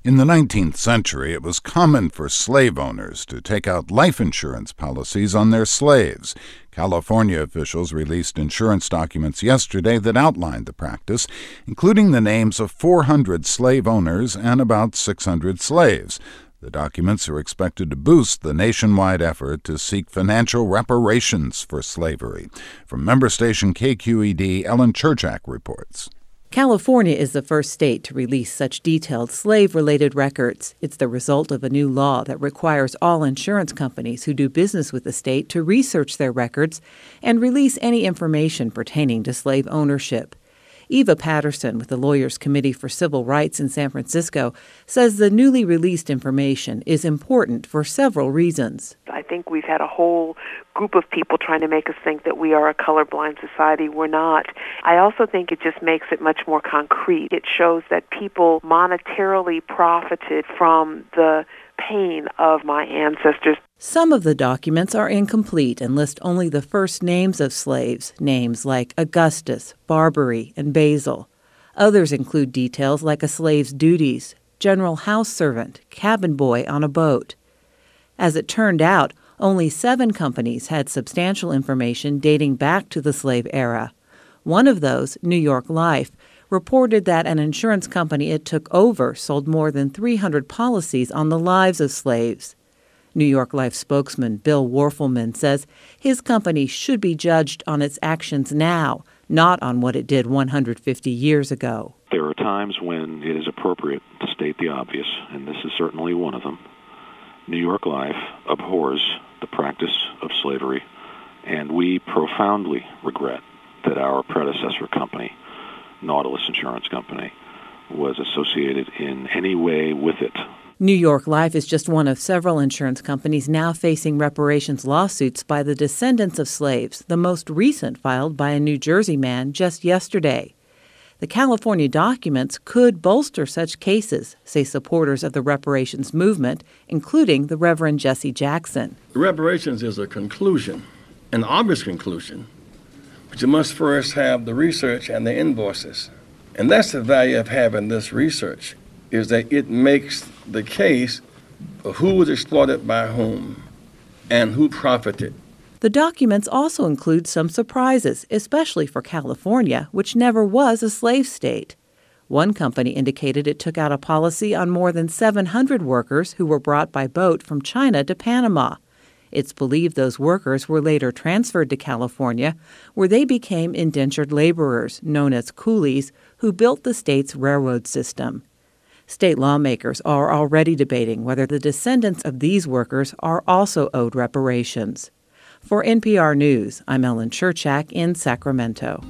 In the 19th century, it was common for slave owners to take out life insurance policies on their slaves. California officials released insurance documents yesterday that outlined the practice, including the names of 400 slave owners and about 600 slaves. The documents are expected to boost the nationwide effort to seek financial reparations for slavery. From member station KQED, Ellen Cherchak reports. California is the first state to release such detailed slave-related records. It's the result of a new law that requires all insurance companies who do business with the state to research their records and release any information pertaining to slave ownership. Eva Patterson with the Lawyers Committee for Civil Rights in San Francisco says the newly released information is important for several reasons. I think we've had a whole group of people trying to make us think that we are a colorblind society. We're not. I also think it just makes it much more concrete. It shows that people monetarily profited from the pain of my ancestors. Some of the documents are incomplete and list only the first names of slaves, names like Augustus, Barbary, and Basil. Others include details like a slave's duties, general house servant, cabin boy on a boat. As it turned out, only 7 companies had substantial information dating back to the slave era. One of those, New York Life, reported that an insurance company it took over sold more than 300 policies on the lives of slaves. New York Life spokesman Bill Warfelman says his company should be judged on its actions now, not on what it did 150 years ago. There are times when it is appropriate to state the obvious, and this is certainly one of them. New York Life abhors the practice of slavery, and we profoundly regret that our predecessor company, Nautilus Insurance Company, was associated in any way with it. New York Life is just one of several insurance companies now facing reparations lawsuits by the descendants of slaves, the most recent filed by a New Jersey man just yesterday. The California documents could bolster such cases, say supporters of the reparations movement, including the Reverend Jesse Jackson. Reparations is a conclusion, an obvious conclusion, but you must first have the research and the invoices. And that's the value of having this research, is that it makes the case of who was exploited by whom and who profited. The documents also include some surprises, especially for California, which never was a slave state. One company indicated it took out a policy on more than 700 workers who were brought by boat from China to Panama. It's believed those workers were later transferred to California, where they became indentured laborers, known as coolies, who built the state's railroad system. State lawmakers are already debating whether the descendants of these workers are also owed reparations. For NPR News, I'm Ellen Cherchak in Sacramento.